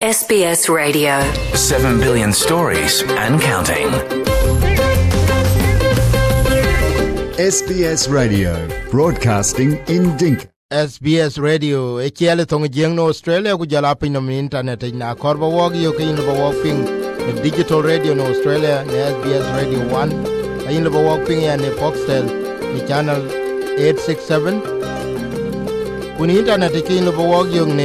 SBS Radio. 7 billion stories and counting. SBS Radio, broadcasting in Dinka. SBS Radio echiele thong jeng no Australia ku jala pin no internet na korba wog yo kin no wog ping digital radio no Australia ne SBS Radio 1 ayin no wog ping ya ne Foxtel ni channel 867 kun internet kin no wog yo ne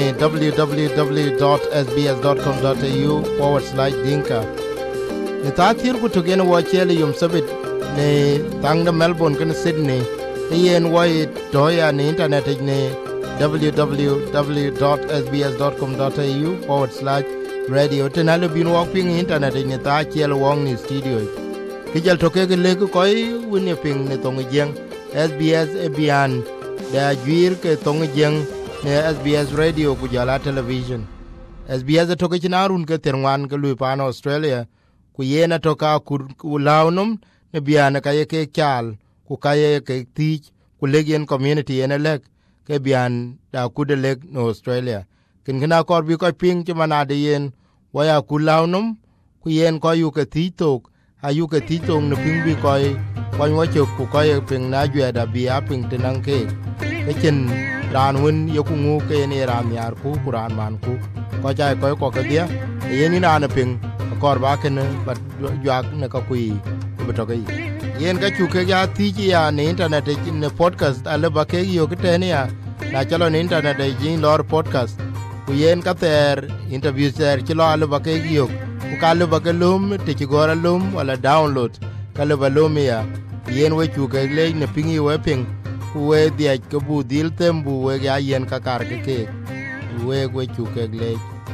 www.sbs.com.au/dinka ne tatir ku to gen wo chele yum sabit ne tang na Melbourne kan Sydney yen wai doya ni internet ne www.sbs.com.au/radio tenalo bin walking internet ne ta chiel wong ni studio kijal to ke le ko woni ping ne tong jeng SBS ebian da juir ke tong jeng ne SBS radio ku jala television SBS to ke narun ke terwan ke lu pa Australia ku yena to ka ku lawnum ne biana ka ye ke kyal ku kaye ke tich ku legen community ene lek ke bian da ku de lek no Australia kin gna kor bi ko ping ti manade yen waya ku lawnum ku yen ko yu ke titok ayu ke titok ne ping bi ko wan wo chok ku ko ping na jwe da bi a ping tinang ke chen ran won yo ku ngu ke ne ran yar ku kuran man ku ko jai ko ke dia yen ni na ping kor ba ken ba jak ne ka ku be to ke yen ka chuke ya tiji ya ne internet ne podcast ale ba ke yo kitene ya na chalo ne internet jin lor podcast ku yen ka ter interview ter chilo ale ba ke yo ku ka le ba ke lum te chi gora lum wala download ka le ba lum ya yen we chuke le ne pingi we ping ku we dia ke bu dil tembu we ya yen ka kar ke we chuke le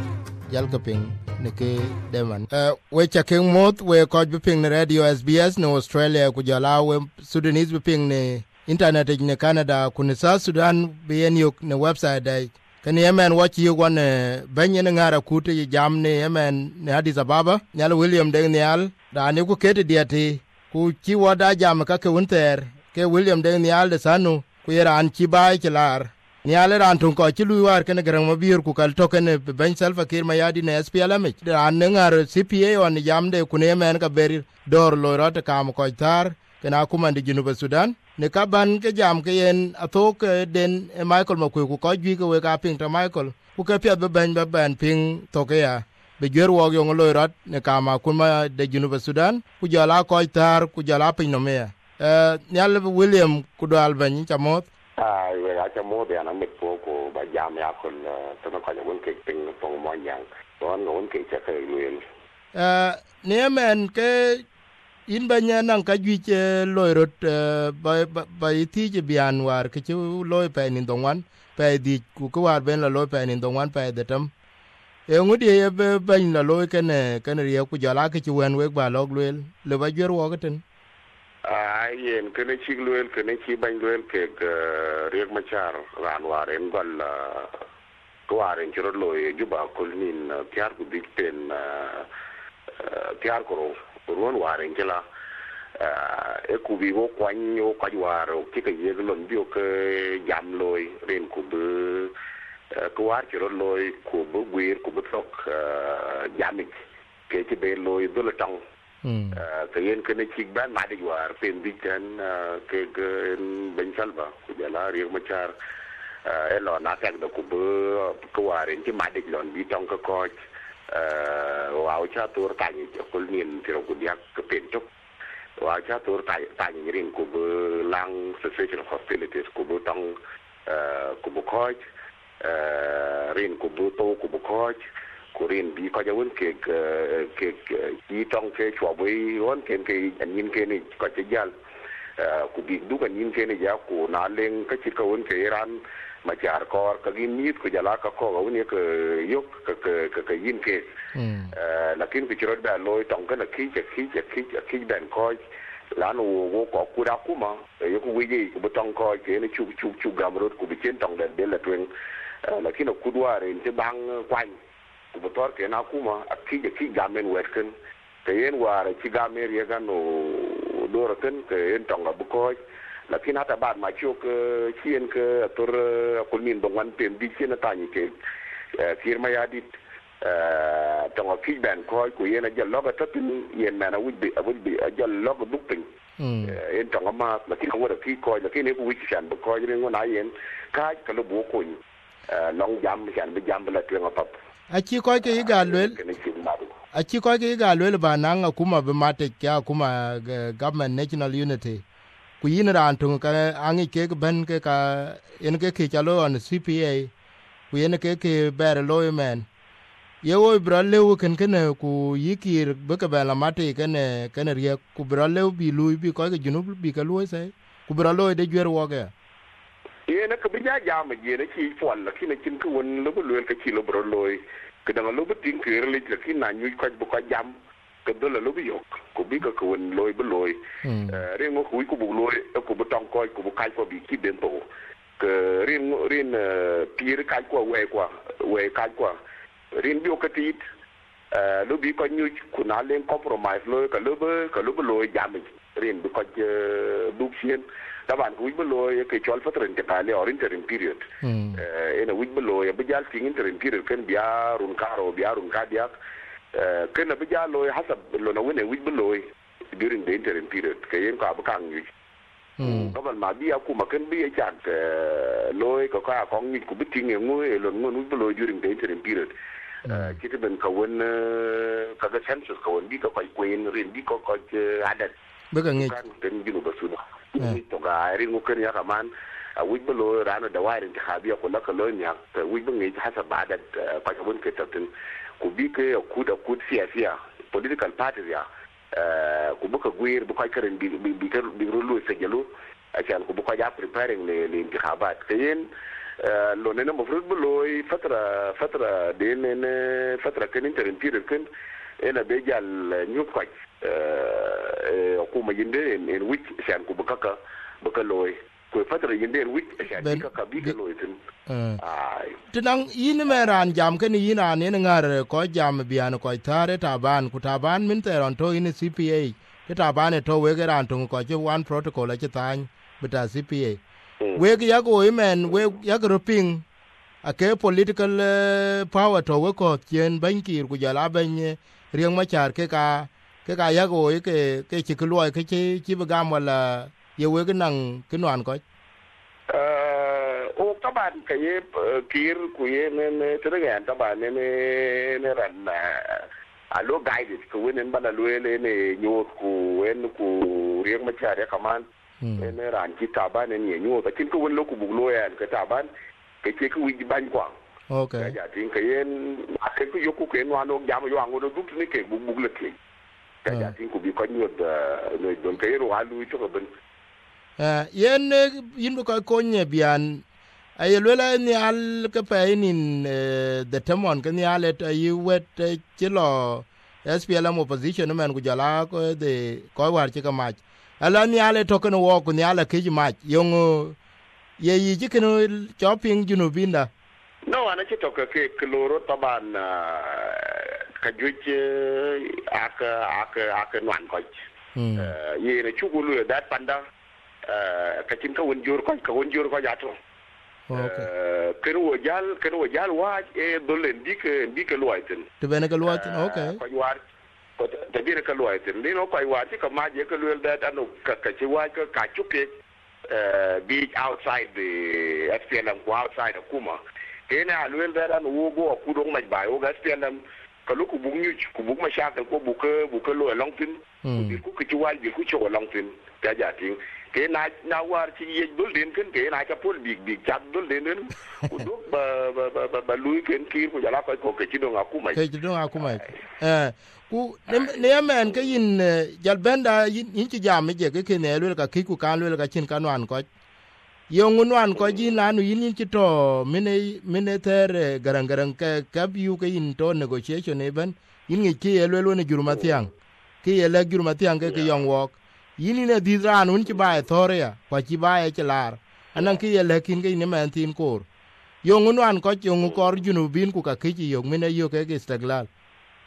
jal ka ping ne ke deman we chakeng mot we ko biping ne radio SBS no Australia ku jala we Sudanese biping ne internet ne Canada ku ne South Sudan bien yok ne website dai kan yemen watch you one banye ne ngara ku te jam ne yemen ne Addis Ababa nyal William Daniel da ne ku kete diati ku chi wada jam ka ke unter ke William Daniel de sanu ku yera an chi bai chilar ni ale ran tun ko ci luy war ken garang ma biir ku kal token ben Salva Kiir ma yadi ne SPLM ran ngar CPA on jamde ku ne men ka beri dor lo rot kam ko tar kena kuma ndi Junuba Sudan ne ka ban ke jam ke yen atok den Michael Makuy ku ko gi ko we ka ping ta Michael ku ke pya ben ping to ke ya be gyer wo yo lo rot ne kama kuma de Junuba Sudan ku jala ko tar ku jala ping no me nyal William ku do alban chamot เวลาจะโม้เดี๋ยวนั้นไม่พอกูบางยามยาคนต้องคอยจะวนเก่งเป็นตรงมออย่างตอนโน้นเก่งจะเคยเรียนเนี่ยแมนก็อินบัญญัตินั่งก็ยุ่ยลอยรถไปที่จะเบียนวาร์ก็จะลอยไปนินตรงวันไปดีกูก็วาร์เป็นละลอยไปนินตรงวันไปเด็ดทำงุดีเป็นละลอยกันเรียกกูจะลากก็จะเวนเวกบาลอกลุยหรือว่าเยอะวกันเย็นคือในชิกลุยคือในชิบังลุยเกี่ยวเรียกมาชาร์รานวาร์เอ็นก็ก็วาร์เอ็นจุดลอยยุบคนนินที่อาร์กุดิเป็นที่อาร์กุรู้วาร์เอ็นเจล่ากูวิโวควันโยกัจวาร์ที่ก็ยังหล่นบิวก็ยำลอยเรียนกูเบก็วาร์จุดลอยกูเบวีร์กูเบทอกยำอีกเกี่ยวกับเบลอยดุลจังก็ยังคือในชิกบ้านมาดีกว่าเป็นดิฉันก็เป็นSalvaกูจะลาเรียกมาชาร์หล่อนักแข่งดอกกูเบก็ว่าเรื่องที่มาดีหล่อนวิจงก็คอยว่าชาตัวตายจากคนเนียนที่เรากูอยากก็เป็นจุกว่าชาตัวตายอย่างเรื่องกูเบลัง cessation of hostilities กูเบต้องกูเบคอยเรื่องกูเบโตกูเบคอยกูเรียนบีก็จะวุ่นเกี่ยวจีต้องเชื่อชัวร์ไว้วันเกี่ยวกับอันยินเกี่ยวนี่ก็จะยันกูบีดูกันยินเกี่ยวนี่ยากูน่าเลี้ยงก็คิดกับวันเกี่ยวรันมาจากก็ก็ยินนิดกูจะลากก็วันนี้ก็ยกก็ยินเกี่ยวแล้วกินกูจะรถแบบลอยต้องกันขี้แบนคอยแล้วหนูก็กูรักกูมายกกูวิ่งกูไม่ต้องคอยเกี่ยวนี่ชุบกำรถกูไปเช่นต้องเดินละตัวเองแล้วกินกูดูว่าเรื่องจะบังควันกูบอกว่าแกน่ากูมาขี้กามันเวทกันแต่ยันว่าขี้กามันเรียกันโอ้ดูระกันแต่ยันต้องกับบุคคลแล้วที่นัดบ้านมาช่วยก็เชียนก็ตัวคนนี้บางวันเป็นดิฉันตายนี่เกี่ย firma ya dit trong khi bạn coi của yên là giờ lót cái tin yên mà nó bị giờ lót cái đúc tình yên trong mà khi không có được khi coi là khi nếu quý sản được coi cho nên ngon yên cái lúc bố quỳnh long jam sản bị jam là chuyện ngọc chỉ coi cái gà lưới chỉ coi cái gà lưới là bà năng kuma be mate kya kuma government national unity ku yin ran tung ka angi ke ben ke ka en ke chalo on CPA ku yen ke ber lawyer ye wo bra lew ken ku yikir be ka bela mate ken rie ku bra lew bi lui bi ko ke junub bi ka lui sai ku bra loy de jwer wo ga ye na ka bi ja ma ye na ki fon la ki na kin ku won lo lo ka ki lo bra loy ke da lo bi tin ke le ki na nyu ko bu ko jam ke do la lo bi yok ku bi ka ku won loy bu loy re ngo ku bu loy ku bu tong ko ku bu kai ko bi ki den to ke rin pir kai ko we kai ko rin bio katit lu bi ko nyu ku na len compromise lo ka lu lo jam rin bi ko du chien da ban ku bi lo ke chol fatren ke ta le or interim period ena wi bi lo ya bi jal ting interim period ken bia run ka dia ken bi jal lo hasab lo na wene wi bi lo during the interim period ke yen ka ba kang yu ko ban ma bi aku ma ken bi ja lo ko ka ko ngi ku bi ting ngui lo ngun bi lo during the interim period kita ben kawan kaga census kawan di ko queen rin di ko adat begang kan den jinu basuda to ga rin ko ya kaman wi belo rano da wairin ta habiya ko laka lo nya wi bengi hasa badat pa kabun ke tatin ku bi ke ku siyasiya political parties ya ku buka guir bu ko karen bi rulu sajalo acan ku bu ko ja preparing le intikhabat kayen lo ne mo fruit loy fatra de ne fatra ken interim period ken ena be jal nyup ko ko ma yinde en wich san ku baka loy ko fatra yinde en wich san ka bi ka loy tin ai tinang yin meran jam ken yin an ne ngar ko jam bian ko tare taban ku taban min teron to in CPA ke taban to we geran to ko je one protocol a tan bita CPA we ya go men we ya grouping a ke political power to we ko tien banki ku jala ban riang ma char ke ka ya go ke chi ku loy ke chi bagam wala ye we ke nang ke nan ko o taban ke ye kir ku ye ne tregan taban ne ran alo guided ku wen ban alo ne nyot ku wen ku riang ma char ya kaman ne ran ki taban ne nyu ba tin ko won lo ku bu lo yan ka taban ke che ku wi ban kwang okay ya tin ke yen ake ku yoku ke no ano jam yo ango do duk ni ke bu le ke ya tin ku bi ko nyu da no don ke ro alu to ko ben yen yin ko nye bian ay lela ni al ka pe nin de temon ke ni alet ay wet ti lo SPLM opposition men ku jala ko de ko war ti ka ma ala ni ale to kono wo ku ni ala ke ma yong ye yi ji kono shopping junubinda no ana ci to ke kloro taban ka juj aka nwan ko ye ne chugulu dat panda ka tin ka won jor ko ja to ken wo jal wa e dolen dik lo aitin to bene ka lo aitin okay ko war da dire ka lo aitin no ko wa ti ka ma je ka lo dat anu ka ci wa ka chuke be outside the SPLM ko outside Kuma kena alwel da anu wo go ku dong mai bai wo ga SPLM ka lu ku bug nyu ku bug ma sha ka ko buke lo long tin ku ci wa ku ci long tin ta ja tin ke na war ci ye dul den ken ke na ca pol big chat dul den ku do ba lui ken kir ku jala ko ke ci do Akuma ke ci do Akuma ku ne men ke yin jal benda yin ci jam je ke ne lu ka ki ku kan lu ka chin kanwan ko yongunwan ko ji lanu yin ci to mine ter garang ka biu ke yin to negotiation even yin ngi ki lu ne jurma tiang ki ele jurma tiang ke yong wok yin ne dizran un ci bae thoria ko ci bae ci lar anan ki ele kin ke ne man tin kor yongunwan ko yongu kor junubin ku ka ki yong mine yo ke istiglal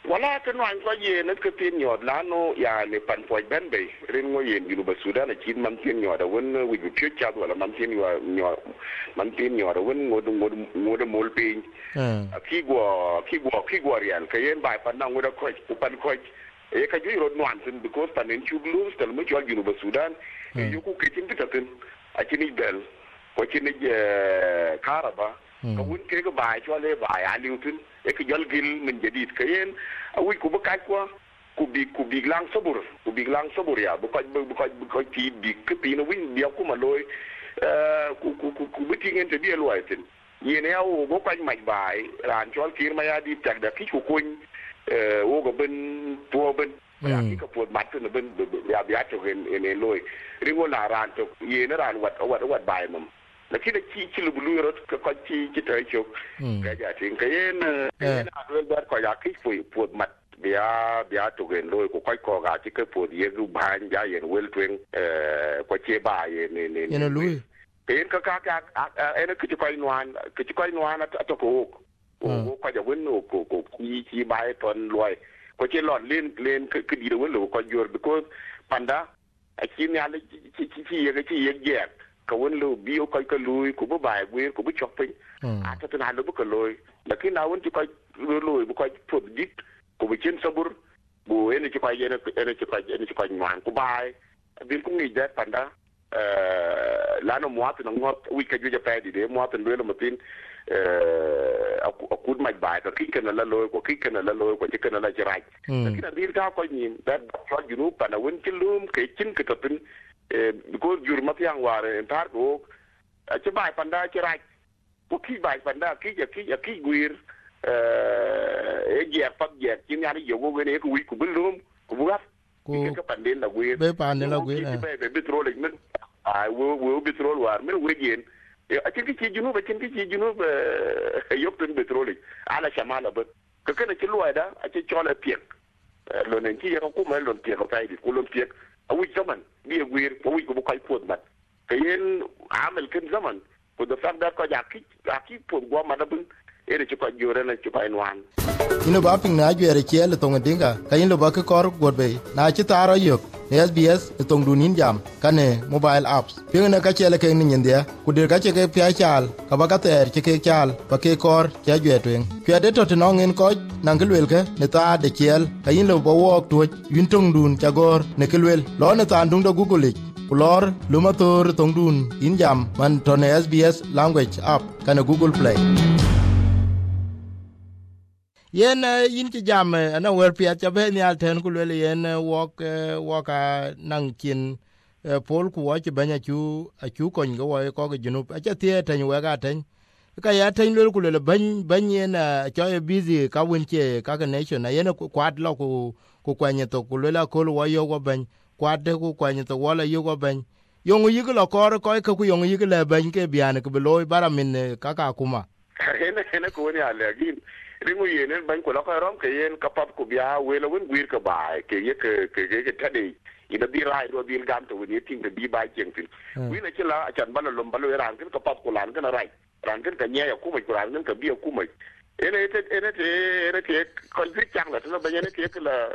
wala tan wan ko ye na ka tin nyod la no ya ne pan po ben be rin ngo yen yu ba sudan chin man tin nyod won wi bi pye cha wala man tin nyod man tin nyod won ngod mol pin ki go rian ka yen ba pan na ngod ko pan ko e ka ju ro nwan tin because pan en chu lu stel mu jol yu ba sudan yu ku ke tin ta tin a chin bel ko chin karaba ka won ke ga ba cho le ba ya liu tin e ka jol gil min jadid ka yen a wi ku ba ka kwa ku bi lang sabur ya bu ko ti bi ke pi no win bi ku ma loy ku bi ti ngen te bi lo tin yen ya o bo kwa mai bai ran jol kir ma ya di tak da ki ku kun o go ben to ben ya ki ka pot mat tin ben ya bi ato en loy ringo na ran to yen ran wat bai mum la kida ci lu bulu rot ko ci tay chok ka ja tin ka yen na do bar ko ya ki fu mat bia to gen loy ko ko ga ci ke fu ye gu ban ja yen wel twen ko che ba ye ne lui yen ka ene ki ko nwan to ko ja wen ko ci ba ton loy ko ci lon len ke di wen lo ko jor because panda a ci ne ala ci ye ka won lo bi o ko lui ku bu bai gwe ku bu chok pin a ta na lo bu ko loy la ki na won ti ko loy bu ko put dit ku bu chin sabur bu ene ti ko ene ti ko man ku bai bin ku ni da panda la no mo atu no wi ka ju ja pa di de mo atu lo matin a kud mai bai ka ki kana la loy ko ki kana la loy ko ti kana la jirai la ki na dir ta ko ni da ko ju nu pa na won ti lum ke chin ka tin because jur mat yang ware entar ko ci bay panda ci raj ko ki bay panda ki guir e je pat je ci ñaari yogo gene ko wi ko bulum ko bugat ki ka pande la guir be pande la guir be petrol men ay wo petrol war men wegen a ci junu ba ci junu yok ten petrol ala shamala ba ka kana ci luwada a ci chola piek lo nen ci ko ma lon piek ko tay di ko lon piek awi zaman bi guir awi ko ko pot bat kayen amel ken zaman ko da fact that ko aki pot go ma da bun ere ci ko jore na ci bay nwan ino ba ping na jere chele tong dinga kayin lo ba ke kor godbe na ci taro yok SBS tong dunin jam kane mobile apps ping na ka chele ke ni ndia ku de ka che ke pya chal ka ba ka ter che ke chal ba ke kor che jwe twen pya de to no ngin ko nang kelwel ke ne ta de chel kayin lo bo wok to yun tong dun chagor ne kelwel lo ne ta dung do google kulor lumator tong dun in jam man to ne SBS language app kane Google Play yen yin ci jam ana wer pia cha be ni alten ku le yen wok nang kin pol ku wa ci banya chu ko ngo wa ko ge junu a cha tie tan we ga tan ka ya tan le ku le ban yen cha e busy ka win che ka ga nation na yen ku kwat lo ku kwanye to ku le la ko wa yo go ban kwat de ku kwanye to wala yo go ban yong yi ko ko ku yong yi le ban ke bian ke loy baramin ka kuma ene ko ni ale gin ringu yenen ban ko la ko rom ke yen kapap ku bia we la won guir ka ba ke ye ke tade ina bi rai do bil gam to ni ting de bi ba jeng tin wi na ci la chan bala lom balo ran ken kapap ko lan ken rai ran ken ka nya ku mai ran ken ka bi ku mai ene ke konflikt chang la to ba ene ke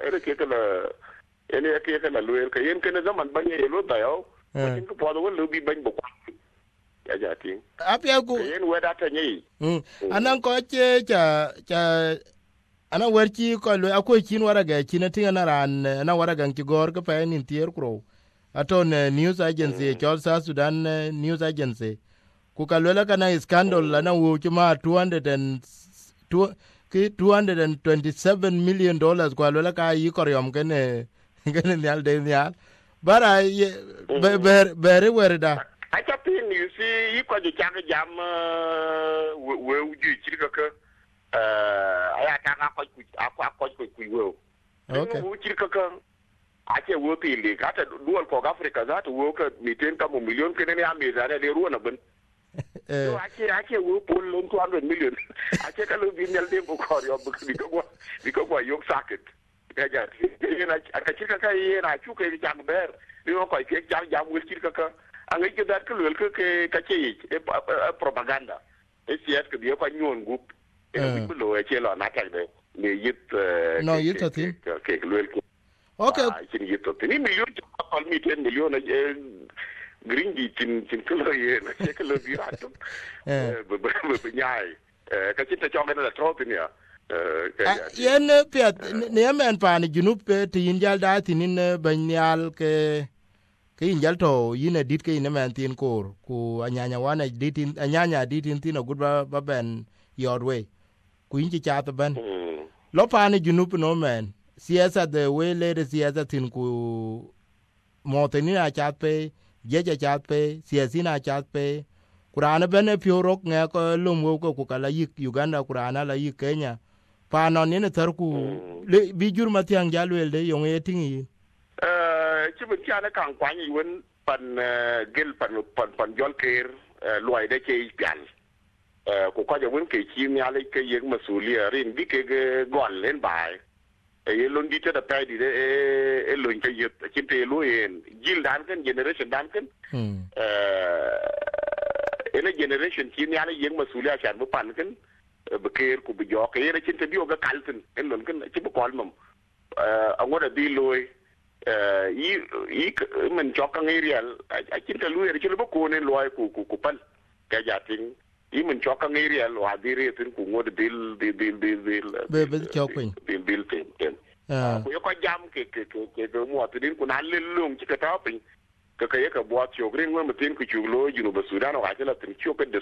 la luer ke yen ken zaman ban ye lo da yo ken ko po do lo bi ban bo ja ting apia ku yen we da ta nyi anan ko che cha ana werchi ko lo akoy kin waraga kin tinga na ran na waraga ki gor ko pa ni tier kro aton news agency South Sudan news agency ku ka lo la kana scandal la na wo chuma 227 million dollars ko lo la ka yi koryom gene nyal de nyal bara bere werda acha pin you see yi ko ji chaga jam we uji chirka ka aya ta ka ko ku wo okay wo chirka ka acha wo ti le ka ta dual ko Africa za ta wo ka miten ka mo million ke ne ya me za ne ruwa na bin so acha wo pol 200 million acha ka lo bi nel de ko yo bi ko yok socket ya ja ina aka chirka ka ina chu ke jam ber ni ko ke jam wo chirka ka ang ay kadar ka luel ka kache propaganda e siat ka biya pa nyon gup e bi lo e chelo na ka de ne yit no yit tin ke luel okay chin yit tin ni million ko mi 10 million green di chin kilo ye na ke kilo bi ato be nyai ka chin ta chong na tro tin ya yen pet ne men pa ni junup tin jal da tin ban nyal ke injal to yine dit ke ne men tin kor ku anyanya wana ditin anyanya ditin tin ogudba ba ben your way ku inji cha to ben lo pa ni junup no men siasa the way le siasa tin ku moteni a chat pe jeje chat pe siasa na chat pe kurana bene piorok nge ko lumo ko kala yik Uganda kurana la yik Kenya pa non ne tarku bi jur matiang jalwel de yong etingi ci bu ci ana kan kwani won pan gel pan jol ker loy de ci pial ko ko je won ke ci mi ale ke yeg masuliya rin bi ke gol len bay e lon di te da pay di e lon ke yet ci te lo yen gil dan kan generation dan kan ene generation ci mi ale yeg masuliya chan bu pan kan be ker ku bi jo ke ene ci te bi o ga kalten en lon kan ci bu kol mom a ngoda di loy yi mình cho cái ngay riêng chính là lui chỉ là bốc cô nên loài của pan cái giá tiền yi mình cho cái ngay riêng loài đi riêng thì cũng ngồi deal be cho quên deal tiền cũng có jam cái mua thì đến cũng ăn lên luôn chỉ cái đó pin cái bua chiều riêng mà tiền cái chiều lôi you know bờ Sudan hoặc là tiền chiều cái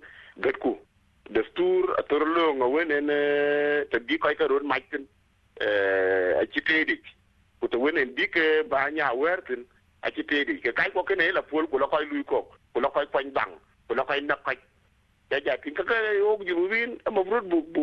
destur atur luôn ngồi nên tập đi coi cái road mạch tin chỉ thế đi ku to wenen dike ba nya wertin a ci tedi ke kay ko kene la pol ku la koy luy ko ku la koy pañ bang ku la koy nakaj ja tin ka yo ju win am rut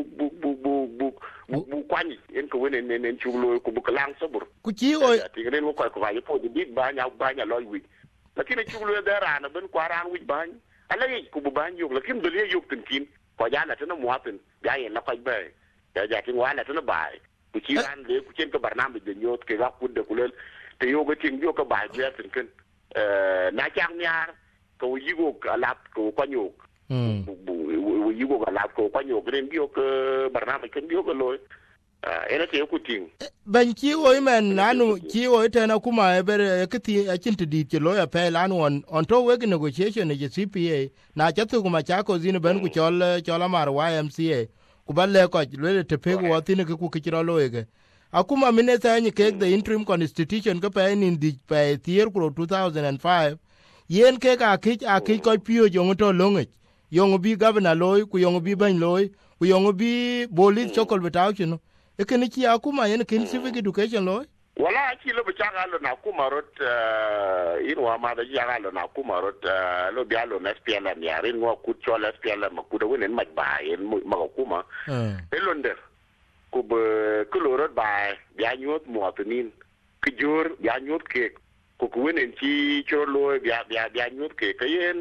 bu kwani en ko wenen nen ci lo ko bu lang sabur ku ci o ti ren ko ko fa po di ba nya loy wi lakini ci lo dara na ben kwaran wi ba ala yi ku bu ba ñu lakin do le yu tin ko ja na tan mo hatin ja yen la koy ba ja tin wa na tan ba ku ci ran le ku cin ko barnamij de ñot ke ga ku de ku le te yo ga tin yo ko ba je tin ken na chang ñaar ko yigo alat ko panyo bu yigo alat ko panyo ren yo ko barnamij ken yo ko loy ena te ku tin ban ci o men nanu ci o te na kuma ber kiti a cin ti ti loya pe lan on to we negotiation je CPA na jatu kuma cha ko zin ban ku chola mar YMCA ku balle ko le te pe ko tin ke ku kiro loye akuma mineta ni ke the interim constitution ko pe ni di pe tier ko 2005 yen ke ka ki ko pio jong to longe yong bi governor loy ku yong bi ban loy ku yong bi bolis chokol betauchno e ken ki akuma yen ken civic education loy wala ki lo bichaga lo na kuma rot inwa ma da yaga lo na kuma rot lo bia lo na SPLM ya rin wa ku chola SPLM ku da wenen maj ba yen ma kuma e lo nder ku be ku lo rot ba bia nyot mo tunin ku jor bia nyot ke ku wenen ci cholo bia nyot ke yen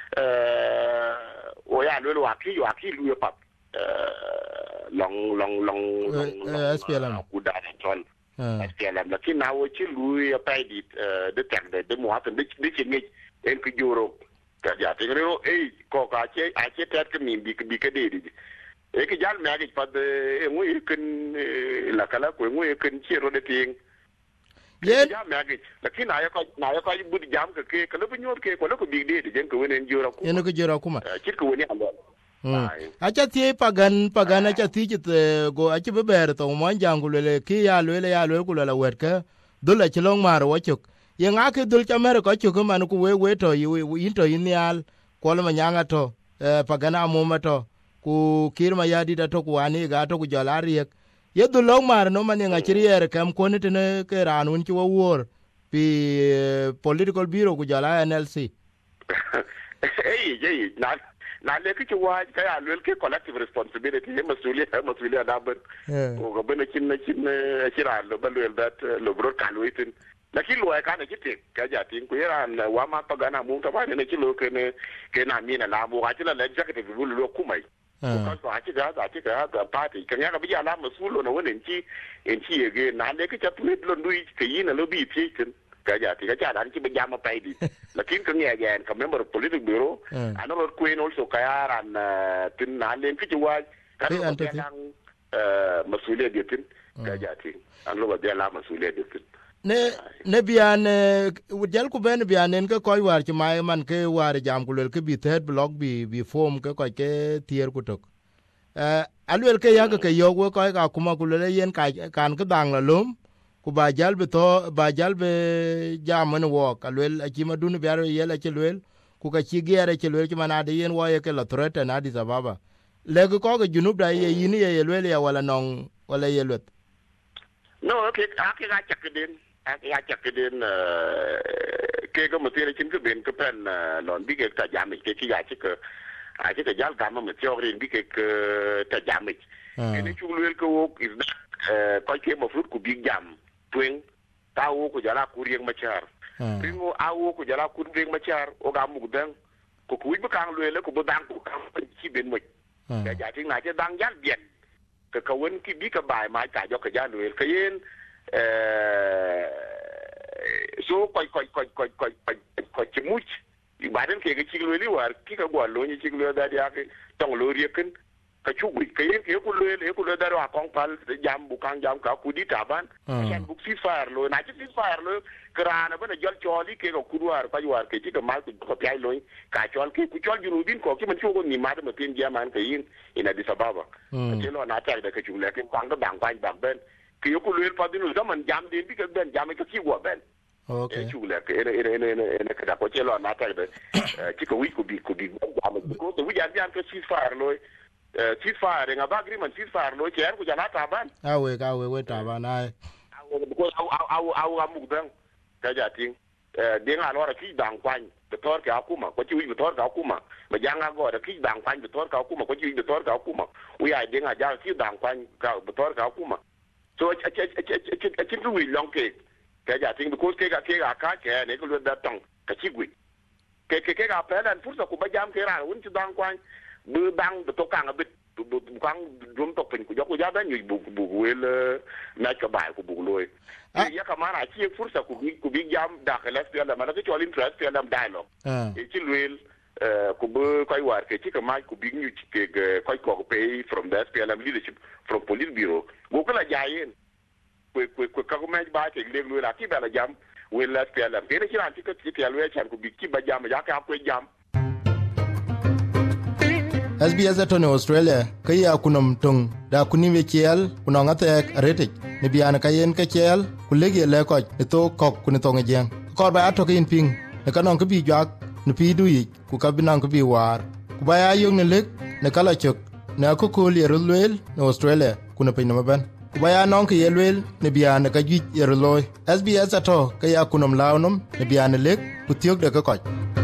o ya lo wa ki lu pap long SPLM ku da ton SPLM lakini nawo ci lu pay di de tek de mo haten de ci ngi en ku joro ka ja te rero ko ka ci a ci tet ke min bi ke de di e ke jal me agi pa de ngui ken la kala ko ngui ken ci ro de ting yen ja me agi lakini na ya ko bu di jam ke ko lo nyor ke ko lo ko bi de de ko wenen joro ku en ko joro kuma ci ko woni ando acha tie pagan acha ti go acha beber to mo jangulele ki ya lele ku la werka dula chilong mar wachuk ye ngake dul chamer ko chuko man ku we to into inial ko ma nyanga to pagana mo to ku kirma yadi da to ku ani ga to ku jalari ye dulong mar no man ngachirier kam ko ne tene ke ranun chi wor pi political bureau ku jala NLC na le ki wa ka ya lel ke collective responsibility e masuliya da ban o ga bana kin kira lo balwel that lo bro kalwitin lakin lo ka na kite ka ja tin ku yara na wa ma pa gana mu ta ba ne kilo ke na mina na bu ga tila le executive bulu lo kumai ko ka ci ga party kan ya ga bi ala masulo na wannan ci en ci ye na le ki ta tweet lo ndui ke yin lo bi ti tin ka ja ti ka ja dan ci be jama pay di lakin kan ya ga ka member political bureau ano queen also ka yaran tin na len ki wa ka masuliya ditin ka jati an lo ba la masuliya ditin ne bian jal ku ben bianen ke koy war ci may man ke war jam ku lel ke bi third block bi form ke ko ke tier ku tok alwel ke yag ke yogo ko ka kuma ku lel yen kan ke dang la lum ku ba jal be to ba jal be jamon wo ka lel ci ma dun biar yela ci lel ku ka ci gere ci lel ci manade yen wo ye ke la trete na di sababa le ko ke junub da ye yini ye lel ya wala non wala ye lut no ke ga chakden ya chakden ke ga mutene chin ke ben ke pen lon bi ke ta jam ke ki ya chi ke a chi ke jal gam ma tyo rin bi ke ta jam ke ni chu lel ko is ko ke mo frut ku bi jam twen ta wo ko jala ku rieng ma char ringo a wo ko jala ku rieng ma char o ga mu dan ko ku bi kang lel ko bu dang ku kang chi ben mo ya ja tin na che dang jal bien ke ka won ki bi ka bai ma ka jo ka ja lel ke yen so ko chimuch ibaden ke ga chiglo li war ki ka gwa lo ni chiglo da ya ke tong lo ri ken ka chugui ke yen ke ku lo da ro akong pal jam bu kang jam ka ku di taban chan bu si far lo na chi far lo krana bana jol choli ke ko ku war pa war ke ti ka mal ko pai lo ka chol ke ku chol jurubin ko ki man chugo ni ma da tin jaman ke yin ina di sababa ke lo na ta da ke chugle ke kwang da bang bang ben ki yo ku lel pa dinu da man jam din bi ke ben jam ke ki wo ben okay chule ke ene ka ko chelo na ta de ki ko wi ku bi jam ko to wi jam ke si far lo si far nga ba agreement si far lo chen ku jana ta ban awe ta ban ai ko au amu ben ka ja tin de nga lo ra ki dang kwan de tor ka kuma ko ti wi de tor ka kuma ma janga go da ki dang kwan de tor ka kuma ko ti wi de tor ka kuma wi ai de nga ja ki dang kwan ka de tor ka kuma so a wi long ke ja ting because ke ga ka ke ne ko da tong ka chi gui ke ga pelan fursa ku ba jam ke ra un ti dang kwan bu dang to kang a bit bu kang dum to pin ku jo ku ja da nyu bu wel na ka ba ku bu loy ya ka mara chi fursa ku bi jam da ka las ya da ma ka cholin trust ya da dialogue e chi wel ku bu kai war ke chi ka mai ku bi nyu ke ko pay from the SPLM leadership from police bureau go kala jayen ku ka ko mai ba ke le lu la ki ba la jam we la SPLM ke ne chi ran ti ka ti ya lu ya chan ku bi ki ba jam ya ka ku jam SBS atone Australia kaya kunum tung da kuni wechiel kunonga tek retik ne biana kayen ka chel kulege le ko to kok kun to ngejeng ko ba ato kin ping ne kanon ko bi jak ne pi du yi ku ka binan ko bi war ku ba ya yung ne lek ne kala chok ne ko ko le rulwel ne Australia kuna pe no ban ku ba ya non ke yelwel ne biana ka ji yerloy SBS ato kaya kunum lawnum ne biana lek ku tiok de ko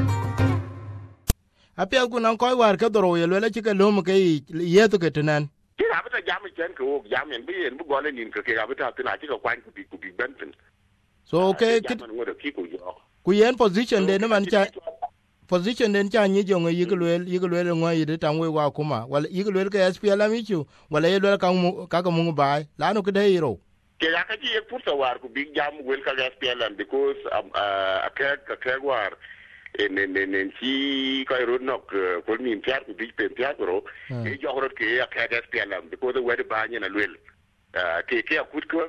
apia kunan koy war ka doro yelo la chika lom ke yeto ke tenan ki ha bata jam chen ko jam en bi en bu gole nin ke ga bata tina chika kwan ku bi bentin so okay ku yen position de man cha position den cha ni jong yigulwel ngoy de tangwe wa kuma wala yigulwel ke SPLM michu wala yelo ka mu bai la no ke de hero ke ya ka ji e purta war ku bi jam wel ka SPLM because ka war en si ko rodnok ko ni piar ku bi piar ro e jogro ke ya ka SPLM because the weather ba ni na lwel ke akut ko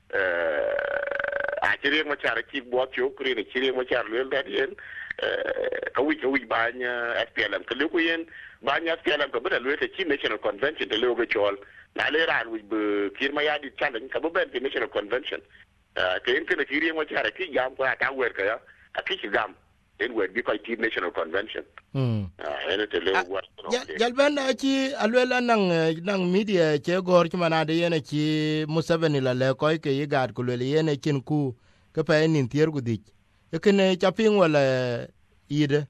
a chire mo chara ki bo cho kri ni chire mo chara lwel da yen ka wi ba ni SPLM ke le ku yen ba ni SPLM ko ba lwel ke national convention de le go chol na le ran wi be kirma ya di challenge ka bo ben national convention ke en ke na chire mo chara ki gam ko ta wer ka ya ki gam in word because team national convention jalben ci alwela nang media che gor ci manade yene ci Museveni la le koy ke yigat ku le yene cin ku ke pa nin tier gu dik e kene chaping wala yide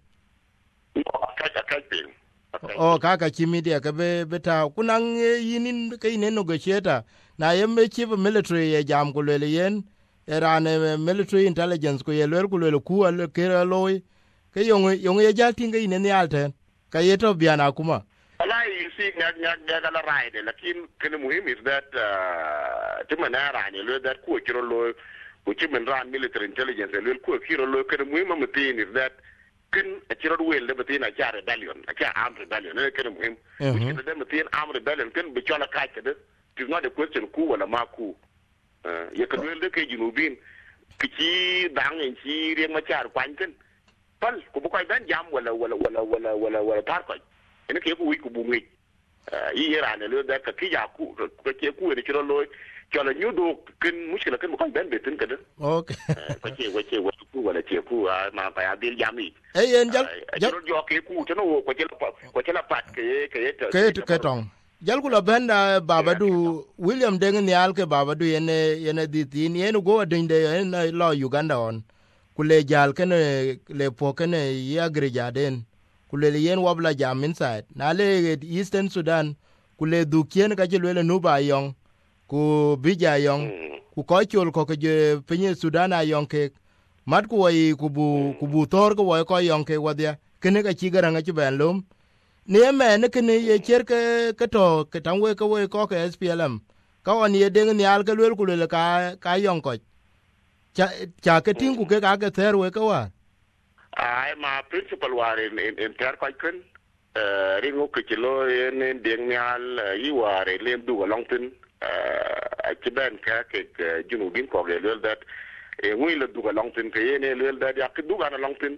o kaka ci media ke be ta kunang yinin ke ne negotiator na yemme ci military ye jam ku le yen erane military intelligence ko yelwer ku le ku al kera loy ke yong ye jaltinga ine ni alten ka yeto biana kuma alai you see ngak la ride lakin kene muhim is that timana rane le that ku kiro loy ku timen ran military intelligence le ku kiro loy kene muhim matin is that kin kiro wel le matin a rebellion a armed rebellion kene muhim ku kiro le matin armed rebellion kin bi chola ka kede is not a question ku wala ma ku ye ka lwel de ke junubin ki dang en ci riek ma char kwan ken pal ku bu koy ben jam wala tar ko ene ke ku wi ku bu ngi yi era ne le da ka ki ya ku ko ke ku ne ci loy ci la ñu do ken mushkila ken bu koy ben betin ka de okay ko ci ku wala ci ku ma pa ya bil jam yi en jal jo ke ku to no ko ci la pat ke tong jal ku la benda babadu William Deng nyal ke babadu yene ditin yene go dinde yene lo Uganda on kule jal kene le pokene ya grejaden kule yen wabla jam inside na le Eastern Sudan kule dukien ka jelo le nuba yong ku bija yong ku kochol ko ke pinye Sudan ayong ke mat ku yi ku bu tor ko ko yong ke wadia kene ka chigara nga ben lum ne men kene ye cherke to ke tangwe ko we ko ke SPLM ka on ye deng ni al ke lel ku le ka yong ko cha ke tingu ke ka ke terwe ko wa ai ma principal war in ter ko kun ringo ke lo en deng ni al yi war le du longtin ci ben ka ke junubin ko le lel dat e ngui le du longtin ke ne lel dat ya ke du ga longtin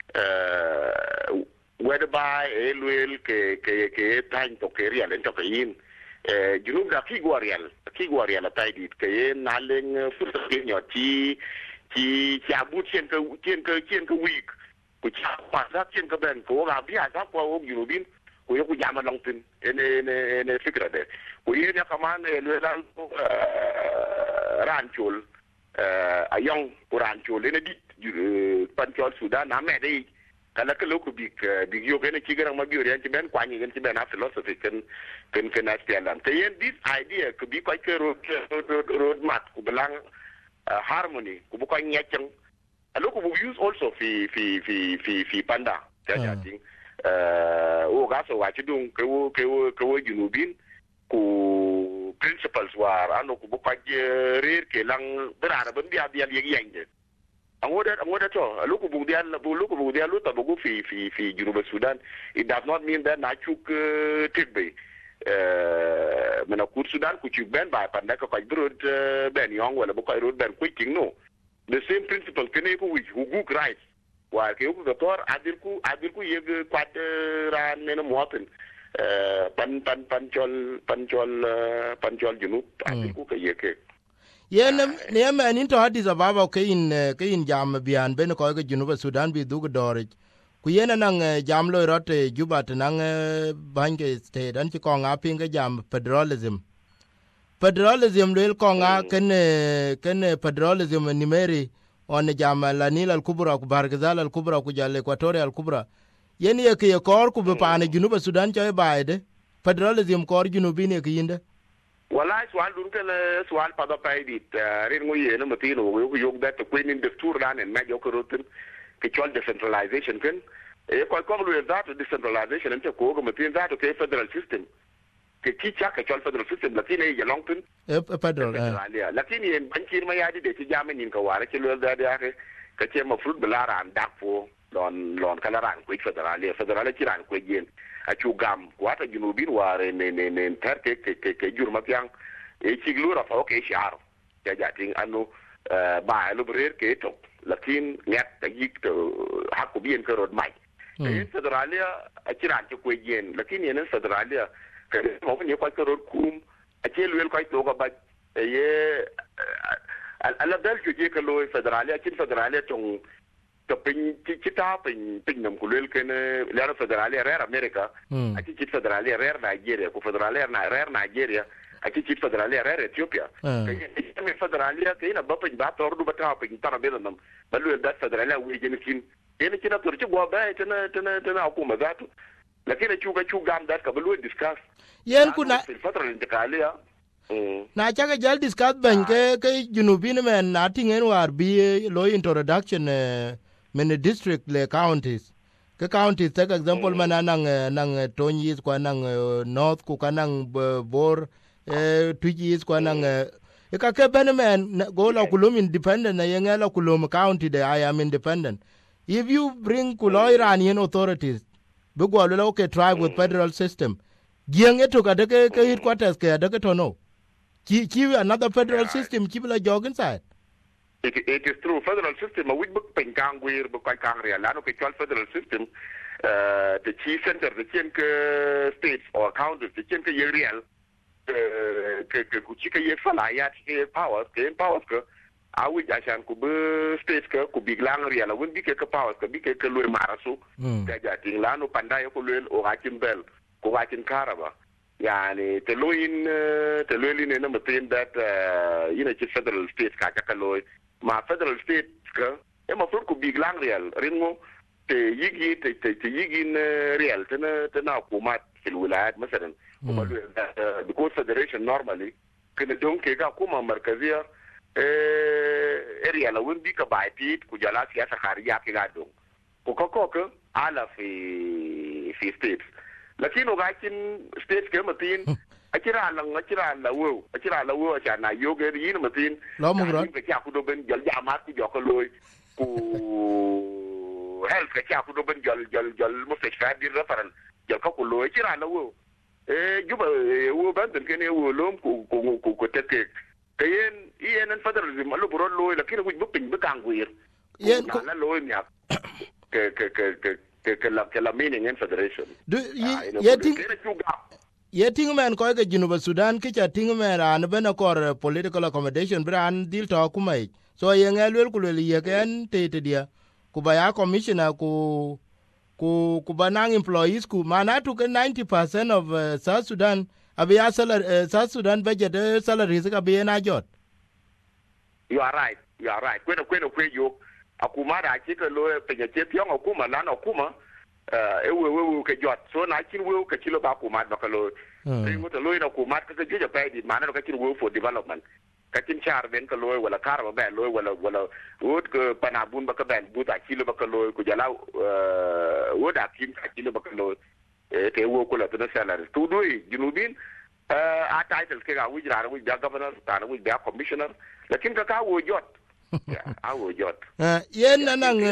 whereby elwel ke tan to ke real en to ke yin junub da ki gwarial ta dit ke na leng furta ke nyo ti abu chen ke week ku cha pa sa chen ke ben ko ga bia sa ko junubin ku yo ku jama longtin ene fikra de ku yin ya kaman elwel ranchol ayong ranchol ene dit panchol Sudan na me de kala ke loko big yo gene ci garang ma biure ci ben kwani gene ci ben a philosophy ken SPLM te yen this idea could be quite road map ku belang harmony ku bu ko ñeccang loko bu use also fi panda ja ting o ga so wa ci dung ke wo junubin ku principles war ano ku bu ko rer ke lang berara ben biya yenge angoda to luku bugdial lu ta bugu fi Junuba Sudan. It does not mean that na chuk tikbe mena kur Sudan ku chuk ben ba panda ko brod ben yong wala bu ko road ben quiting no. The same principle kene ko which who good rights wa ke ku doctor adir ku yeg kwat ran ne moten panchol Junub adir ku ke yeke yen ne men into Addis Ababa ke in jam bian ben ko ke Junuba Sudan bi dug dore ku yen nang jam lo rote Juba nang bange state an ci ko nga pinga jam federalism lel ko nga ken federalism ni meri on jam la nil al kubra ku bargazal al kubra ku jale equatorial kubra yen ye ke kor ku be pane Junuba Sudan choy baide federalism kor Junubi ne ke yinde wala swal dun kala swal pada paidit rin ngo yena matino yo yog dat ko nin deftur dan en mejo ko rotin ke chol decentralization ken e ko lu that decentralization en ko ko matin that ke federal system ke kicha ke chol federal system lakini ya longtin federal lakini en bankin ma yadi de ci jamen ko wara ci lu da ya ke ce ma fruit belara ndak fo lon kala ran ko federal ci ran ko yen a chugam wata junubin ware ne terke ke jurma piang e chiglura fa okay shar ya jating anu ba lu brer ke to lakin ngat tagik to hakku bien ke rod mai e federalia a chiran ko yen lakin yen federalia ke mo ni ko rod kum a chelu ko to ga ba ye ala dal ju je ke lo federalia kin federalia tong to pin kita pin nam kulel ken la federalia rer America aki kit federalia rer Nigeria ku federalia rer Nigeria aki kit federalia rer Ethiopia ke federalia ke na ba pin ba tordu ba ta pin tara be nam balu da federalia wi ken kin to ci go ba tana hukuma zatu lakini chuga gam da ka balu discuss yen kuna federal intikalia na chaga jal discuss ban ke junubin men na tingen war bi lo introduction many district le counties ke counties take example man nang Tonyis kwa nang north ku kanang bor Twitchis kwa nang e ka ke benemen go la kulum independent na yengela kulum county de I am independent. If you bring kulo Iranian authorities be go lo ke tribe with federal system gieng eto ka de ke headquarters ke de ke to no another federal system kibla jog inside. It is true. Federal system, which book Penkang we're Bukang Real, okay, federal system, the chief center, the Chenk states or counties, the Chenk Real, Kuchika Yefalaya, powers, I wish I shan kubu states could be lang real, wouldn't be powers, could be Kalu Marasu, Kajating Lano Pandaya Kulil or Hakim Bell, Kuwakin Karaba. Yani teluin in number 10 that federal states kakakaloy ma federal states ka ema fur ku big lang real ringo te yigin real tena kumat fil wilayat masalan kuma because federation normally kana donke ga kuma markazia area la wundi ka baitit ku jala siyasa khariya ki ga don ko ala fi states lakini ugakin states ke matin akira la wo cha na yoge yin matin ke cha ku do ben jal jamat ku jokoloy ku health ke cha ku do ben jal mo fe shadi referral jal ka ku loy kira la wo juba wo ban den ke ne wo lom ku teke kayen federalism alu bro loy lakini ku bupin bekang guir yen ko la loy nya ke la meaning in federation ye ting men ko ke Junuba Sudan ke cha ting men ran bena kor political accommodation bran dil to kumai so ye ngelwel ku le ye ken te dia ku ba ya commissioner ku banang employees ku mana to 90% of South Sudan abia salary South Sudan budget salaries ka be na jot. You are right kweno yo akuma da kika lo penye chepion akuma lana akuma ewe ke jot so na kin we ke kilo ba akuma ba kalo ngo to lo ina akuma ka je pa di mana ka kin we for development ka kin char ben ka lo wala kar ba lo wala wod ke panabun ba ka ben buta kilo ba ka lo ku jala woda kin ka kilo ba ka lo te wo ko la to salary to do junubin a title ke ga wujra wi da governor ta wi da commissioner lakin ka wo jot awo jot yen nanang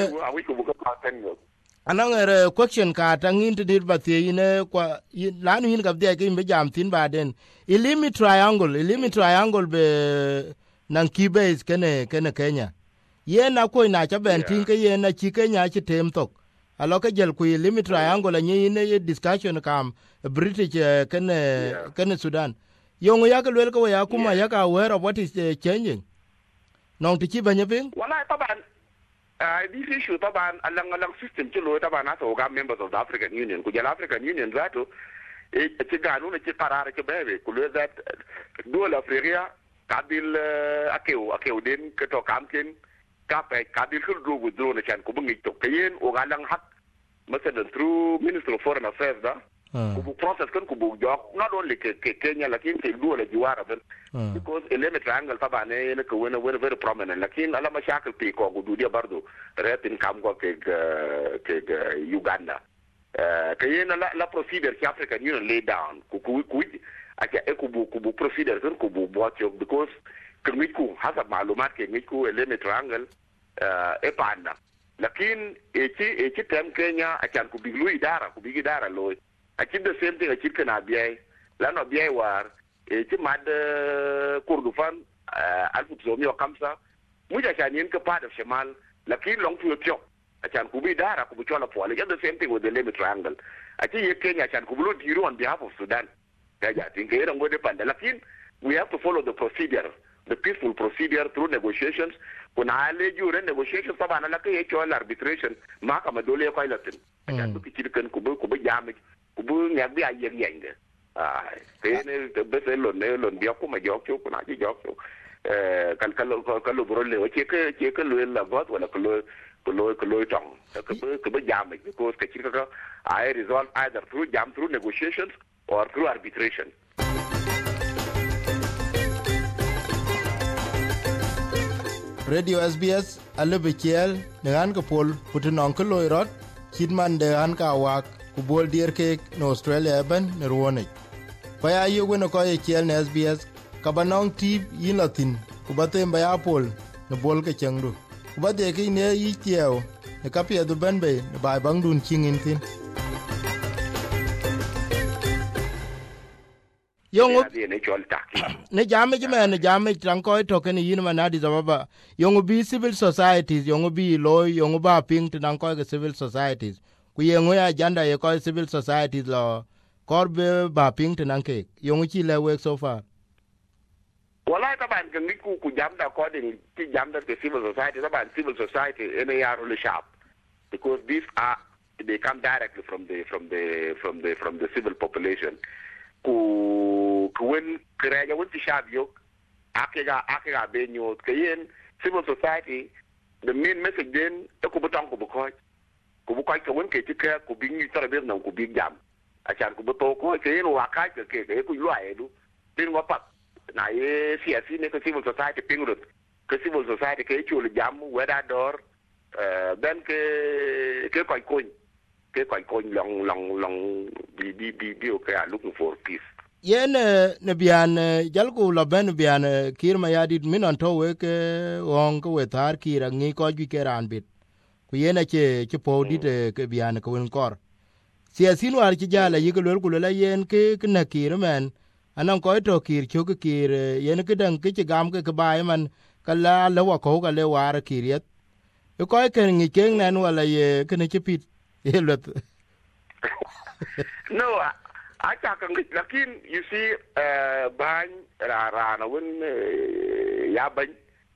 anang question ka tangin to dir bathi ne kwa lanu hin gabde ke imbe jam tin baden ilimi triangle be nang kibase kene Kenya yen na ko na cha ben tin ke yen na chi Kenya chi tem tok aloka jel ku ilimi triangle ni ne discussion kam British kene Sudan yong ya ke lel ko ya kuma ya ka aware of what is changing non tiki banyaping wala taban this issue taban alang system chulo taban aso ga members of the African Union ku jala African Union zato ci ganu ne ci parare ci bebe ku le that do la Afrika kabil akeu den ke to kamken kabil ku do withdraw ne kan ku bungi to kayen o galang hak masalan through Minister of Foreign Affairs da kubu process kan kubu jok not only ke Kenya lakin ke duwa la jiwara ben because eleme triangle tabane ne ko wena very prominent lakin ala mashakil pi ko gudu dia bardo retin kam ko ke Uganda kayen la procedure ki African Union lay down ku aka kubu procedure kan kubu botyo because kemiku hasab malumat ke miku eleme triangle panda lakin eki tem Kenya akan kubiglu idara loy akin the same thing akin kana biai lano biai war eki mad Kordofan alfu zomio kamsa muja chanin ka part of Shamal lakin long to pyo akan kubi idara kubuchola pole the same thing with the limit triangle akin ye Kenya akan kubulu diru on behalf of Sudan kaja tingera ngode panda lakin we have to follow the procedure, the peaceful procedure through negotiations. Kuna ale jure negotiations sabana la ke chola arbitration maka madole ko ilatin akan bu kitirkan kubu jam kubu nyabi ayenge tene beselo ne dia ko ma jokyo kuna ji jokyo kan brole o ke lo la got wala ko tong ko jam because ke kirka I resolve either through negotiations or through arbitration. Radio SBS Alebekiel dengan kepol putunon ke loirot kidman dengan kawak kubol dir ke no Australia ban ne ruone baya yugo no ko ekiel ne SBS kabanong tip yilatin kubate mbaya pol ne bol ke chengdu kubate ke ne yikieo ne kapia du banbe ne bai bangdun kingin tin Yongo ne chol taki ne jame jime ne jame tranko to ken yin manadi zababa yongo bi civil societies yongo bi lo yongo ba ping to ko ke civil societies ku yengo ya janda ye ko civil societies lo korbe ba ping to nanke yongo chi le work so far. Wala taban kan ku jam da according to jam da civil society taban civil society in a really sharp because these are they come directly from the civil population. Ku when kreya won ti sharp yo akega benyo kayen civil society the main message then ku butang ku bukoy ka won ke ti ka ku bi ni tara be nan ku bi jam achan ku buto ko kayen wa ka ke ku lu ayedu din wa pat na ye siasi ne ko civil society pingrut ko civil society ke chul jam weda dor ben ke koy long bi okay are looking for peace yen ne bian jalku la ben bian kirma yadit minon to we ke won ko we tar kira ngi ko gi keran bit ku yena che po dit ke bian ko wen kor siasin war ci jala yigol ku la yen ke na kirmen anan ko to kir chu ke kir yen ke dan ke gam ke bae man kala la wa ko ga le war kiryet ko ke ngi ken nan wala ye ke ne ci pit yelot no I can lakin you see ban ra na won ya ban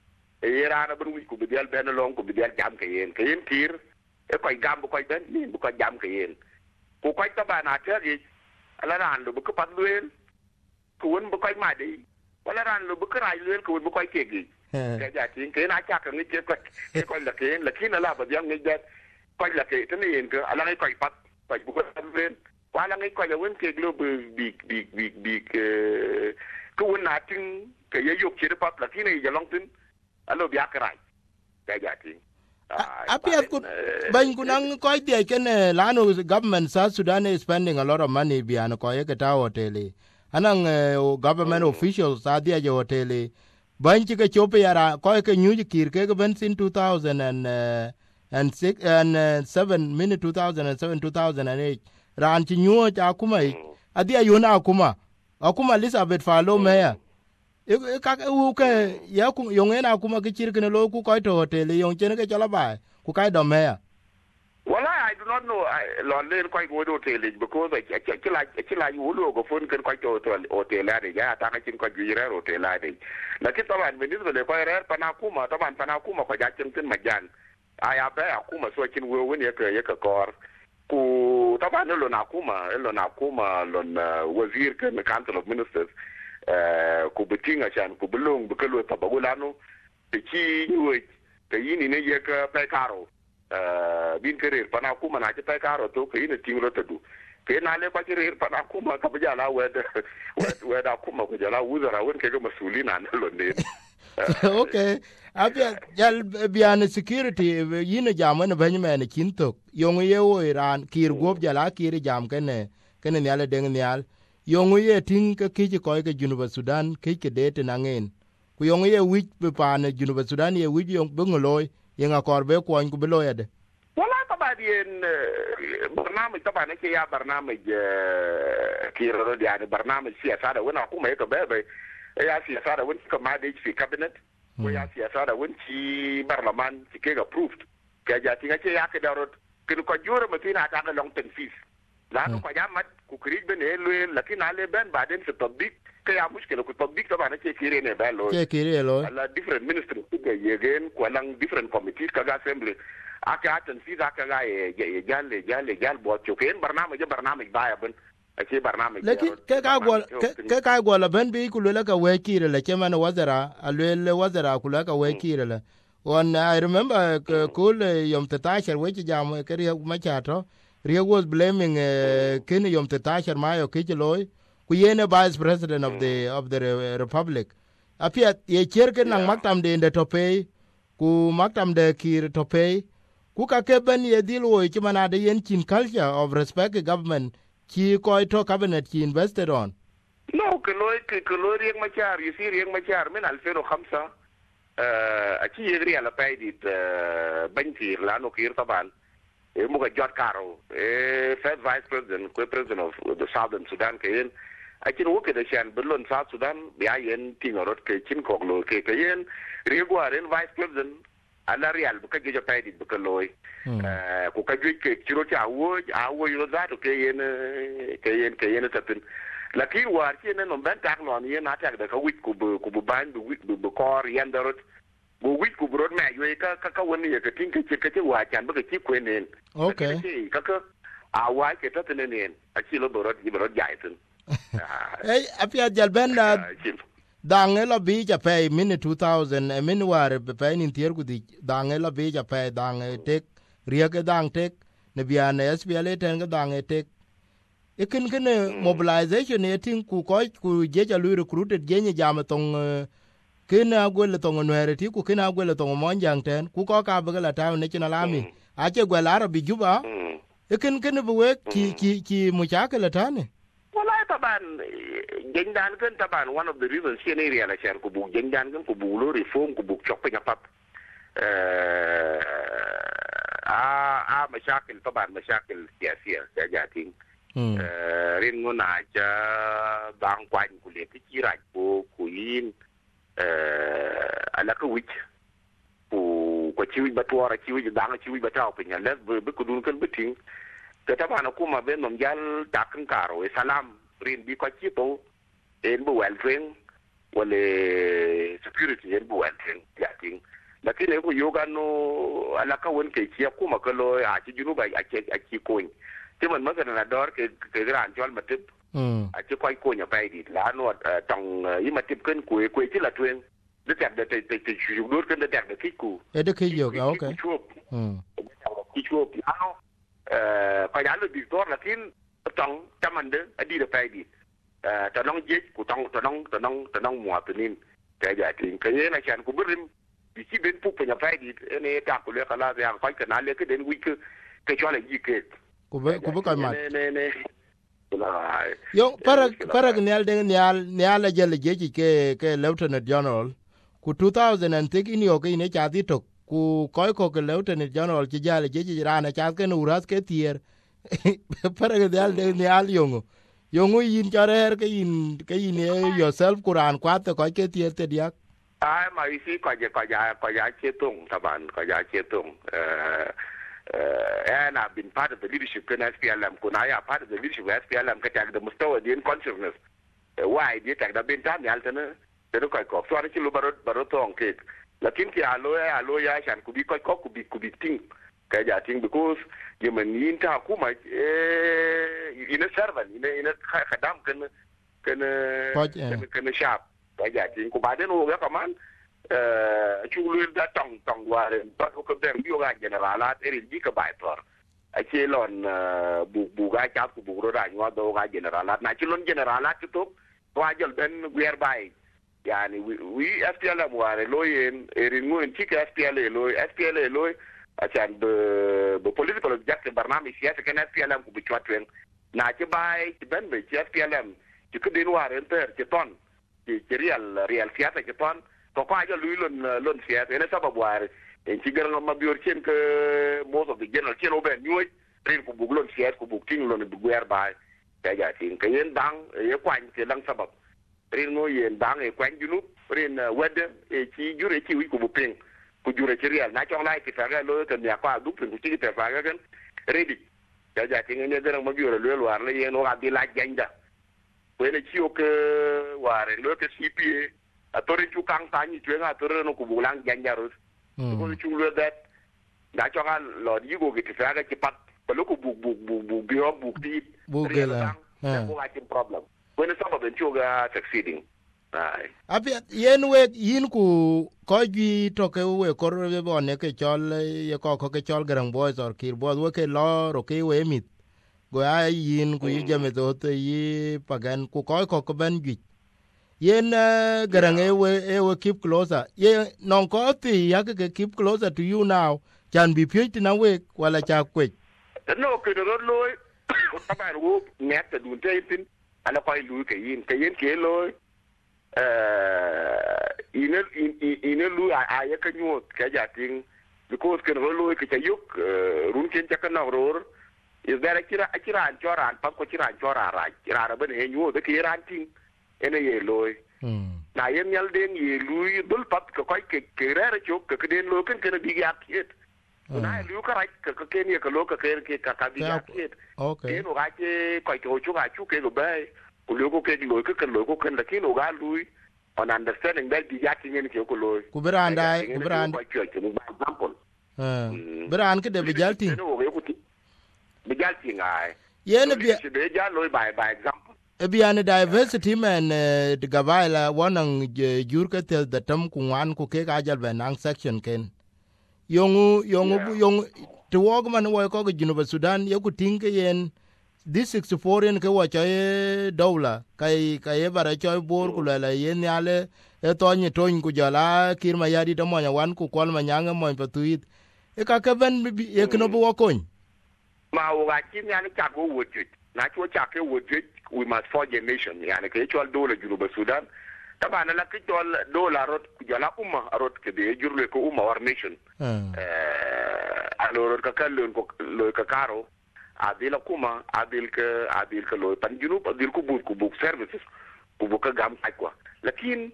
ra na bun wi ku bidel ben long ku bidel jam ke yen kir e koy gam ko ben ni bu ko jam ke yen ku koy ta bana teri ala ran lu bu ko pat luel ku won bu koy ma de wala ran lu bu ko ray luel ku won bu koy kegi ke ja tin ke na cha kan ni ke ko lakin ala ba jam ni dat koy la ke tan yen ke ala ngai koy pat koy bu ko luel wala ngai koy won ke glo big ku won na tin ke ye yok ci pat lakin ye long tin alo bi akrai ke ja tin apia ku ban kunang koy de ken lano government South Sudan is spending a lot of money bian ko ye ke ta hoteli anang government officials adia je hoteli ban ci ke chope yara ko ke nyuji kir ke ben sin 2006 and 7 minute 2007 2008 ran ci nyuo ja kuma adia yona akuma Elizabeth Falo meya ka u ke ya ku yongena kuma ke chirkene lo ku ko to hotel yong chen ke chala ba ku kai do meya. Well, I do not know. Lord, they quite go to hotel because I like you will go phone can quite to hotel lady. Yeah, I think quite you hotel lady. Like it on when this will require Panakuma, Taman Panakuma, for Jackson Majan. I have a Kuma so I can win your car. Ku Taman Elonakuma, Lon Wazir, the Council of Ministers. Ku betinga chan ku belong bekalo tabagulano te chi nyuj te yini ne yeka pekaro bin kerer pana kuma na te pekaro to ke ine tinglo tadu ke na le pa kerer pana kuma ka bajala weda kuma ko jala wuzara won ke ga masulina na londe okay abia jal bian security yine jamane banymen kinto yong ye wo Iran kir gob jala kir jam kene nyale deng nyal yong ye ting ke ki ko ke Junuba Sudan ke de na ngen ku yong ye wi be pan Junuba Sudan ye wi yong bungoloy ye nga korbe ko an ku beloyade wala ta ba dien barnamij ta ba ne ke ya barnamij kiro de ya barnamij siyasa da wona kuma ye ka bebe ya siyasa da won ka ma de fi cabinet ko ya siyasa da won ci barlaman ci ke approved ke ja tinga ke ya ke darot ke ko juro matina ta ga long term fees la ko jamat ku krig ben elo lakin ale ben baden se tabik ke ya mushkila ku tabik to bana ke kire ne ba lo ke kire lo la different ministry ke yegen ko lang different committees ka ga assembly aka atan fi za ka ga ye jale bo to ken barnamij ba ya ben ake barnamij lakin ke ka gol ben bi ku le ka we kire le ke man wazara alwe wazara ku le ka we kire le on I remember cool yom tatashar we jam ke ri ma chato Ria was blaming Ken Yom Tetashar Mayo Kichloy, ku yene vice president of the republic. Apia ye cherken nang maktam de tope, ku maktam de kir tope, ku ka keben ye deal wo chimana de yen chin culture of respect government chi ko to cabinet chi invested on. No, kloy riek machar, you see riek machar min 2005 achi yegri ala paidit bankir lano kir taban. Muga Jot Karo, first vice president, president of the Southern Sudan, Kayin, akin wo ke da shan bulon South Sudan biya yen tingarot ke chin kok lo ke yen riegwaren vice president ala real buka ge ja paidi buka loy ku ka ge ke chiro cha wo yo da to ke yen tatin lakin war ki ne no ben tak no yen atak da ka wit ku bu ban bu kor yen darot bu wit ku brod ma yo ka woni ke tin ke wa chan buka ki kwenen okay ka awa ke tatin ne a chi lo brod jai tin apia jalben dange la bi ja pay min 2000 min war be pay nin tier gudi dange la bi ja pay dange tek riege dang tek ne biane SPLA ten ga dange tek ikin mobilization e tin ku je ja lu recruited je ni jam tong kina gole tong nwere ti ku kina gole tong monjang ten ku ko ka be la taw ne china lami a che gole arabi juba ikin bu we ki muchakala tane taban jendan kan taban one of the reasons in area la chen ko bu jendan kan ko bu lo reform ko bu chok penya pap mashakil taban mashakil siyasiya ya jating rin ngona ja bang kwan ku le ki raj ko ku yin ala ko wich ko chiwi batwara chiwi dang chiwi bataw penya les be ko dun kan beting ke taban ko ma ben nom jal takan karo salam rin bi ko ci to en bu wel tren wala security en bu wel tren yating lakini ko yoga no ala ka won ke ci ko ma ko lo a ci junu ba a ci ko ti man ma na dor ke gran jol ma tip a ci ko nya bay di la no tong yi ma tip ken ko ci la tren de tek de te ju dor ken de tek de ki ku e de ki yo okay ki chu ano ko ya lo di dor lakin tong chamande adi da paidi ta nong je ku tong mo atinin ta ja tin kay na chan ku burim bi ci ben pu penya paidi ene ta ku le kala ya ko ka na le ke den wik ke chola yi ke ku be ka ma ne yo parag nyal de nyal jele je ke lieutenant general ku 2006 ini o ke ne cha di to ku ko ke lieutenant general ji jale je rana cha ke no uras ke tier para que de al yongo yin charer ke yin yourself Quran kwat ko ke tiete dia ai ma isi ko ja chetung taban ko ja chetung and I've been part of the leadership in SPLM kuna ya part of the leadership of SPLM ka tag the mustawa din consciousness why dia tag da ben tan yaltana de ko so ari lu barot tong ke lakin ki alo ya shan ku bi ko ku bi ting ka ja ting because yemen yin ta kuma ina servan ina khadam kan shap ka ja ting ku ba den o ga kaman chulu da tong ware ba ko den bi ga generalat eri bi ka bai tor a che lon bu ga cha ku bu ro da nyo do ga generalat na chi lon generalat to wa jol ben wer bai yani we SPLM ware loyen eri ngun chi ka SPLA loy achan be political objective barnami siyasa kan SPLM ku bi chwatwen na ci bay ci ben be ci SPLM ci ko den war enter ci ton ci real siyasa ci ton ko aja luy lon siyasa ene sababu war en ci gëral ma bior cien que most of the general cien oben ñoy rin ku bug lon siyasa ku bug ting lon bu wer bay da ja tin ka yen dang ye kwan ci lang sabab rin no yen dang e kwan junu rin wedde e ci jure ci wi ku bu ping ku jure ci real na chong lai ti fa ga lo kan ya kwa du pin ku ci te fa ga kan ready ja ja tin ne gëral ma bior lo war la yen o ga di la janda ko ne ci o ke war lo ke CPA atori chu kang ta ni chwe nga atori no ku bulang janja ros ko chu lo that na chong a lo di go ke ti fa ga ci pat ko lo ku bu bio bu ti bu gela ko ga ci problem when some of the chuga succeeding ai apia yen we yin ku ko gi to ke we kor we bone ke chol ye ko ke chol Garang Boys or Kir Boys we ke lo ro ke we mit go ai yin ku yi jame to te yi pagan ku ko ben gi yen Garang we keep closer ye non ko ti ya ke keep closer to you now can be pure na we wala cha kwe no ke ro lo taban wo net du te tin ala ko lu ke yin ke lo ine lu a ya ka nyot ka ja ting because ke lo ke yuk run ken ta kana ror is there akira anchora pa ko chira anchora ra ben he nyu be kira anting ene ye loy na yen yal den ye lui dul pat ko ke rere chok ke den lo ken ken bi ya kit na lu ka ra ke ken ye ko lo ka ke ka bi ya kit okay no ga ke ko chu ga chu ke go be ko lo ko ke lo ko ken da kin o ga lui on understanding that bi ya kin ke ko lo ku beranda example beran ke de bi jalti bi jalti ngai yen bi be jalo by example biane diversity men de gabaila wonang jurka tel da tam ku wan ku ke ga jal benang section ken yongu to wog man wo ko ginu ba Sudan ye ku tinke yen this 64 en ke wa chae dola kai bara chae bor ku la yen yale e to ni to ku jala kir ma yadi to mo wan ku kol ma nyanga mo patuit e ka ke ben ye kno bo kon ma wo ga kin yani cha go wojit na cho cha ke wojit we must forge a nation yani ke chol dola junu ba Sudan tabana la ke chol dola rot jala rot ke de jurle ko war nation alors ka kalon ko lo ka karo adila adil ka lo pan junu adil ko buk services ku bu ka gam ay quoi lakin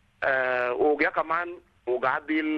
o ga kaman o ga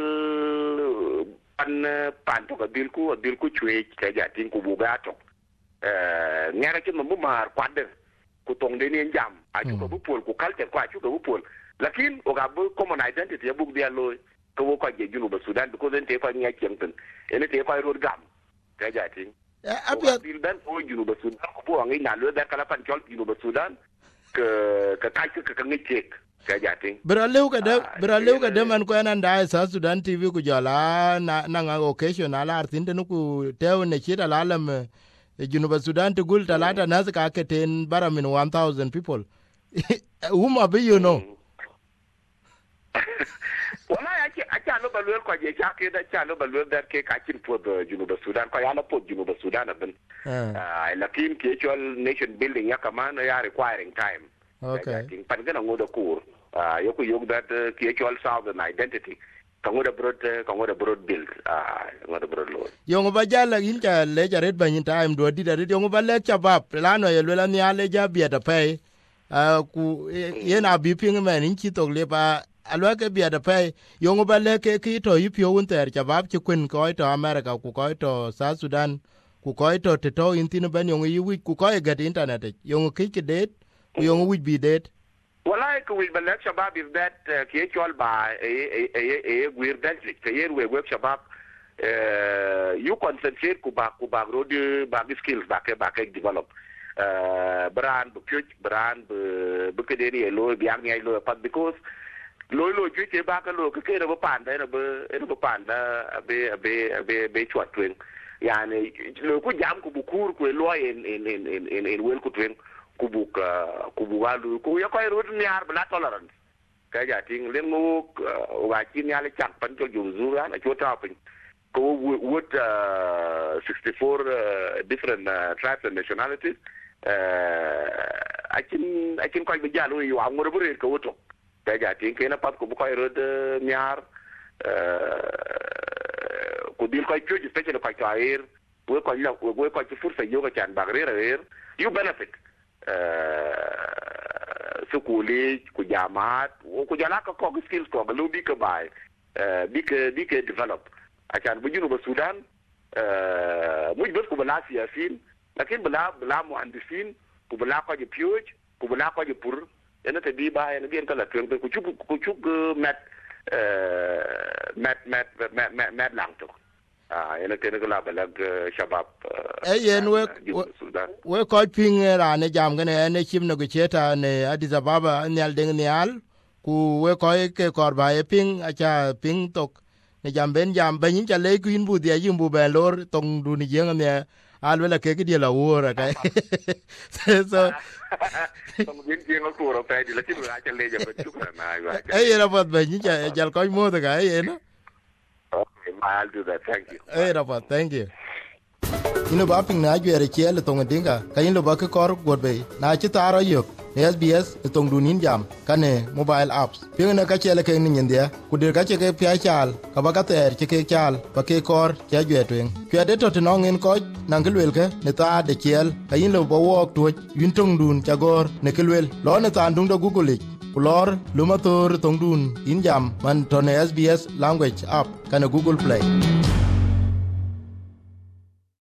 dil pan to ka dil ko chwe ka ja tin ku bu ga to ngara ke mo mar kwade ku tong de ni jam a chu ko bu pol ku culture ko a chu ko bu pol lakin o ga bu common identity ya bu dia lo ko ko je junu ba Sudan ko den te ko nya chemten ene te ko ro gam ka ja tin abia bil ben ko junu ba Sudan ko bo ngi na lo da kala pan chol junu ba Sudan ka ka ngi tek ka ja tin bra lew ka de man ko nan da sa Sudan TV ku jala na nga occasion ala artin de ku tew ne chira lalam junu ba Sudan to gul talata nas ka ke ten baramin 1000 people whom are you know wala ya lo balwel ko je ke da lo balwel da ke ka kin pod junu ba Sudan ko ya la pod junu ba Sudan ben lakin ke chol nation building ya kaman ya requiring time okay pan gana ngoda kur yo ku that ke chol southern identity ka ngoda broad build ngoda broad lo yo ba jala inja le jaret ban time do di da yo ba le chabab lano ye le ni ale ja bia da pay ku yena bi ping men in chi to le ba alwa ke bia da pay yo ba le ke ki to yipyo un ter chabab chi kun ko to America ku ko to South Sudan ku ko to to in tin ban yo yi wi ku ko get internet yo ki ke det yo wi bi det wala ko wi balak shabab is that ke chol ba gwir dently ke yer we shabab you concentrate ku ba road ba skills ba ke develop brand bu ke deni lo bi ang lo pat because lo ju ke ba ka lo ke ba pan da ba pan da be chwat twen yani lo ku jam ku bukur ku lo in wel ku twen ku walu ku ya ko ro ni ar bla tolerance ka ja ting len ngo wa kin ya le chak pan to ju zura na chota pin ko would 64 different tribes and nationalities I can quite be jalo you am ngoro bure ko to ka ja ting ke na pat ko bu ko ro de nyar ko dil ko ju especially ko to air we ko ci fursa yo ga chan bagre you benefit sukuli ku jamat ku jala ko skills ko lu bi ka bai bi ke develop akan bu junu ba Sudan mu bes ku bala siyasin lakin bala muhandisin ku bala ko je pioj ku bala ko je pur ena te bi ba ena bien kala twen ku chuk met lang to ena ke ne la balag shabab yen we ko ping ra ne jam gane ne chim no gcheta ne Addis Ababa nyal ding nyal ku we ko ke korba e ping acha ping tok ne jam ben cha le kuin bu dia yim bu ben lor tong du ni yeng ne al wela ke di la wora kai so tong din jeng ko ro pe di la ti ra cha le ja ba chu na wa era bot ben cha jal ko mo da kai ena okay I'll do that thank you rapat thank you ino ba ping na jere chele tong dinga kayin lo ba ke kor godbe na chi taro yok SBS tong dunin jam kane mobile apps pingna ka chele ke nin dia kudir ka che ke pya chal ka ba ka ter che ke chal ba ke kor che jetwen kya de to nongin ko nangelwel ke ne ta de chel ka yin lo bo wok tu yin tong dun chagor ne kelwel lo ne ta ndung do google kulor lumator tong dun in jam man to ne SBS language app kana Google Play